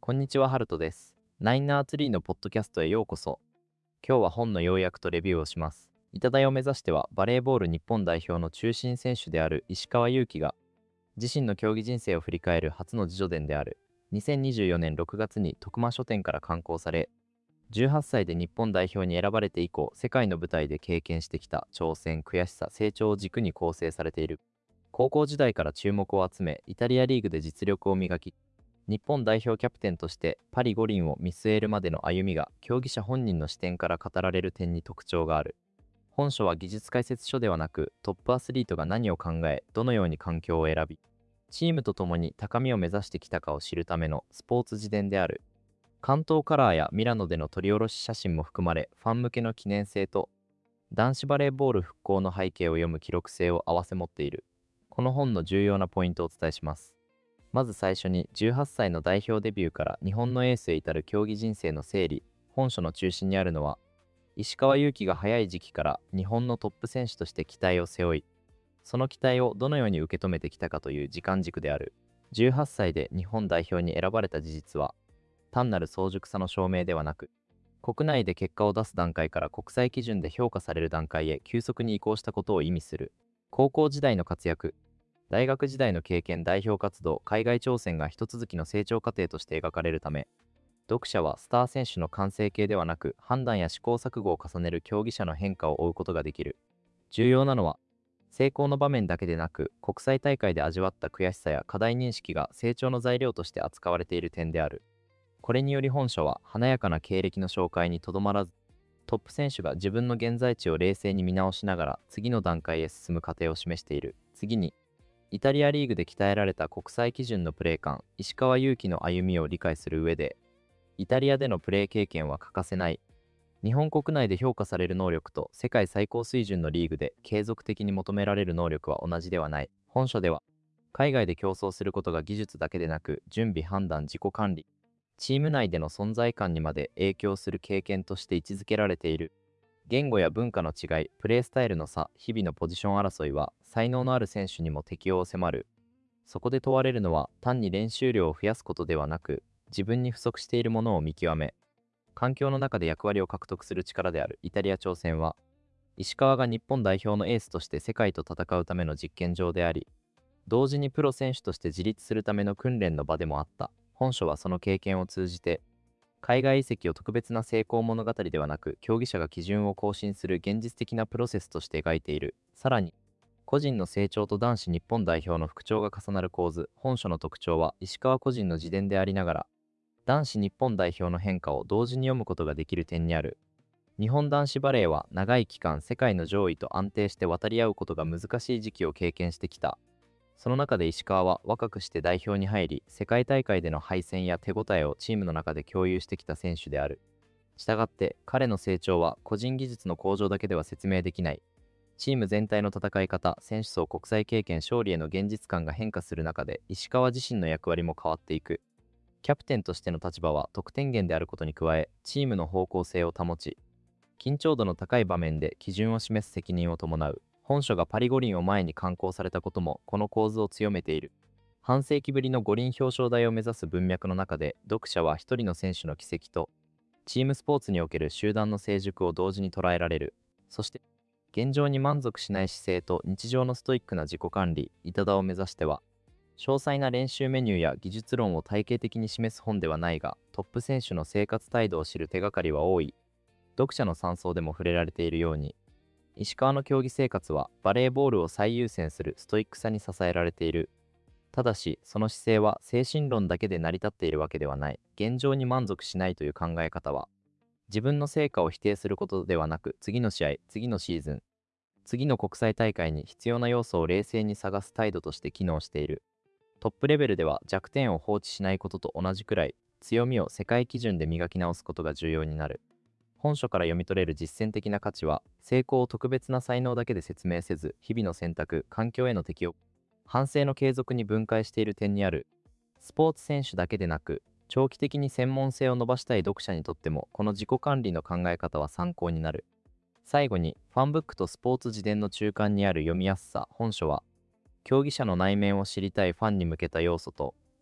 こんにちは、ハルトです。ナインナーツリーのポッドキャストへようこそ。今日は本の要約とレビューをします。イタ大を目指しては、バレーボール日本代表の中心選手である石川祐希が、自身の競技人生を振り返る初の自叙伝である、2024年6月に徳間書店から刊行され、18歳で日本代表に選ばれて以降、世界の舞台で経験してきた挑戦、悔しさ、成長を軸に構成されている。高校時代から注目を集め、イタリアリーグで実力を磨き、日本代表キャプテンとしてパリ五輪を見据えるまでの歩みが競技者本人の視点から語られる点に特徴がある。本書は技術解説書ではなく、トップアスリートが何を考え、どのように環境を選び、チームと共に高みを目指してきたかを知るためのスポーツ自伝である。関東カラーやミラノでの撮り下ろし写真も含まれ、ファン向けの記念性と男子バレーボール復興の背景を読む記録性を併せ持っている。この本の重要なポイントをお伝えします。まず最初に18歳の代表デビューから日本のエースへ至る競技人生の整理。本書の中心にあるのは、石川祐希が早い時期から日本のトップ選手として期待を背負い、その期待をどのように受け止めてきたかという時間軸である。18歳で日本代表に選ばれた事実は、単なる早熟さの証明ではなく、国内で結果を出す段階から国際基準で評価される段階へ急速に移行したことを意味する。高校時代の活躍、大学時代の経験、代表活動、海外挑戦が一続きの成長過程として描かれるため、読者はスター選手の完成形ではなく、判断や試行錯誤を重ねる競技者の変化を追うことができる。重要なのは、成功の場面だけでなく、国際大会で味わった悔しさや課題認識が成長の材料として扱われている点である。これにより本書は華やかな経歴の紹介にとどまらず、トップ選手が自分の現在地を冷静に見直しながら次の段階へ進む過程を示している。次に、イタリアリーグで鍛えられた国際基準のプレー感、石川祐希の歩みを理解する上で、イタリアでのプレー経験は欠かせない。日本国内で評価される能力と世界最高水準のリーグで継続的に求められる能力は同じではない。本書では、海外で競争することが技術だけでなく、準備、判断、自己管理、チーム内での存在感にまで影響する経験として位置づけられている。言語や文化の違い、プレースタイルの差、日々のポジション争いは才能のある選手にも適応を迫る。そこで問われるのは単に練習量を増やすことではなく、自分に不足しているものを見極め、環境の中で役割を獲得する力である。イタリア挑戦は、石川が日本代表のエースとして世界と戦うための実験場であり、同時にプロ選手として自立するための訓練の場でもあった。本書はその経験を通じて、海外移籍を特別な成功物語ではなく、競技者が基準を更新する現実的なプロセスとして描いている。さらに、個人の成長と男子日本代表の復調が重なる構図。本書の特徴は、石川個人の自伝でありながら、男子日本代表の変化を同時に読むことができる点にある。日本男子バレーは長い期間世界の上位と安定して渡り合うことが難しい時期を経験してきた。その中で石川は若くして代表に入り、世界大会での敗戦や手応えをチームの中で共有してきた選手である。したがって彼の成長は個人技術の向上だけでは説明できない。チーム全体の戦い方、選手層、国際経験、勝利への現実感が変化する中で、石川自身の役割も変わっていく。キャプテンとしての立場は得点源であることに加え、チームの方向性を保ち、緊張度の高い場面で基準を示す責任を伴う。本書がパリ五輪を前に刊行されたこともこの構図を強めている。半世紀ぶりの五輪表彰台を目指す文脈の中で、読者は一人の選手の軌跡とチームスポーツにおける集団の成熟を同時に捉えられる。そして、現状に満足しない姿勢と日常のストイックな自己管理、イタダを目指しては、詳細な練習メニューや技術論を体系的に示す本ではないが、トップ選手の生活態度を知る手がかりは多い。読者の山荘でも触れられているように、石川の競技生活はバレーボールを最優先するストイックさに支えられている。ただし、その姿勢は精神論だけで成り立っているわけではない。現状に満足しないという考え方は、自分の成果を否定することではなく、次の試合、次のシーズン、次の国際大会に必要な要素を冷静に探す態度として機能している。トップレベルでは弱点を放置しないことと同じくらい、強みを世界基準で磨き直すことが重要になる。本書から読み取れる実践的な価値は、成功を特別な才能だけで説明せず、日々の選択、環境への適応、反省の継続に分解している点にある。スポーツ選手だけでなく、長期的に専門性を伸ばしたい読者にとっても、この自己管理の考え方は参考になる。最後に、ファンブックとスポーツ自伝の中間にある読みやすさ。本書は、競技者の内面を知りたいファンに向けた要素と、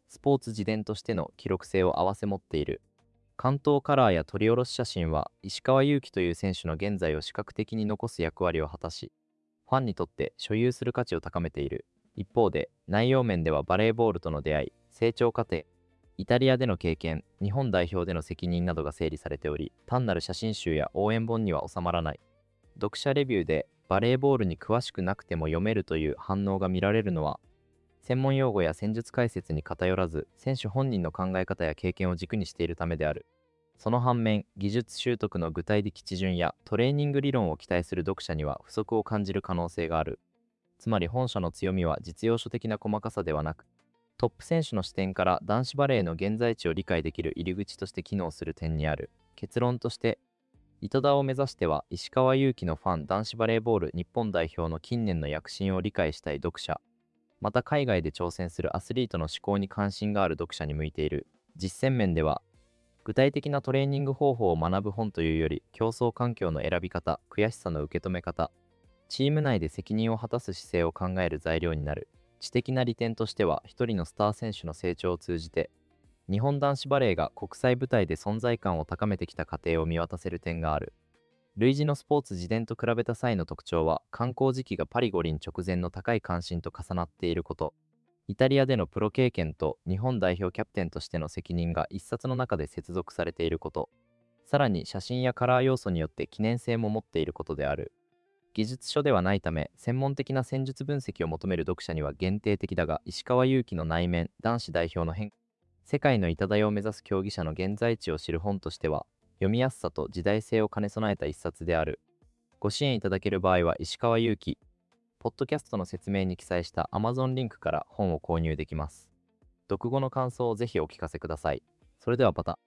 スポーツ自伝としての記録性を併せ持っている。関東カラーや撮り下ろし写真は石川祐希という選手の現在を視覚的に残す役割を果たし、ファンにとって所有する価値を高めている。一方で、内容面ではバレーボールとの出会い、成長過程、イタリアでの経験、日本代表での責任などが整理されており、単なる写真集や応援本には収まらない。読者レビューでバレーボールに詳しくなくても読めるという反応が見られるのは、専門用語や戦術解説に偏らず、選手本人の考え方や経験を軸にしているためである。その反面、技術習得の具体的基準やトレーニング理論を期待する読者には不足を感じる可能性がある。つまり本書の強みは実用書的な細かさではなく、トップ選手の視点から男子バレーの現在地を理解できる入り口として機能する点にある。結論として、糸田を目指しては石川祐希のファン男子バレーボール日本代表の近年の躍進を理解したい読者、また海外で挑戦するアスリートの思考に関心がある読者に向いている。実践面では、具体的なトレーニング方法を学ぶ本というより、競争環境の選び方、悔しさの受け止め方、チーム内で責任を果たす姿勢を考える材料になる。知的な利点としては、一人のスター選手の成長を通じて、日本男子バレーが国際舞台で存在感を高めてきた過程を見渡せる点がある。類似のスポーツ自伝と比べた際の特徴は、刊行時期がパリ五輪直前の高い関心と重なっていること、イタリアでのプロ経験と日本代表キャプテンとしての責任が一冊の中で接続されていること、さらに写真やカラー要素によって記念性も持っていることである。技術書ではないため、専門的な戦術分析を求める読者には限定的だが、石川祐希の内面、男子代表の変化、世界の頂を目指す競技者の現在地を知る本としては、読みやすさと時代性を兼ね備えた一冊である。ご支援いただける場合は石川祐希、ポッドキャストの説明に記載した Amazon リンクから本を購入できます。読後の感想をぜひお聞かせください。それではまた。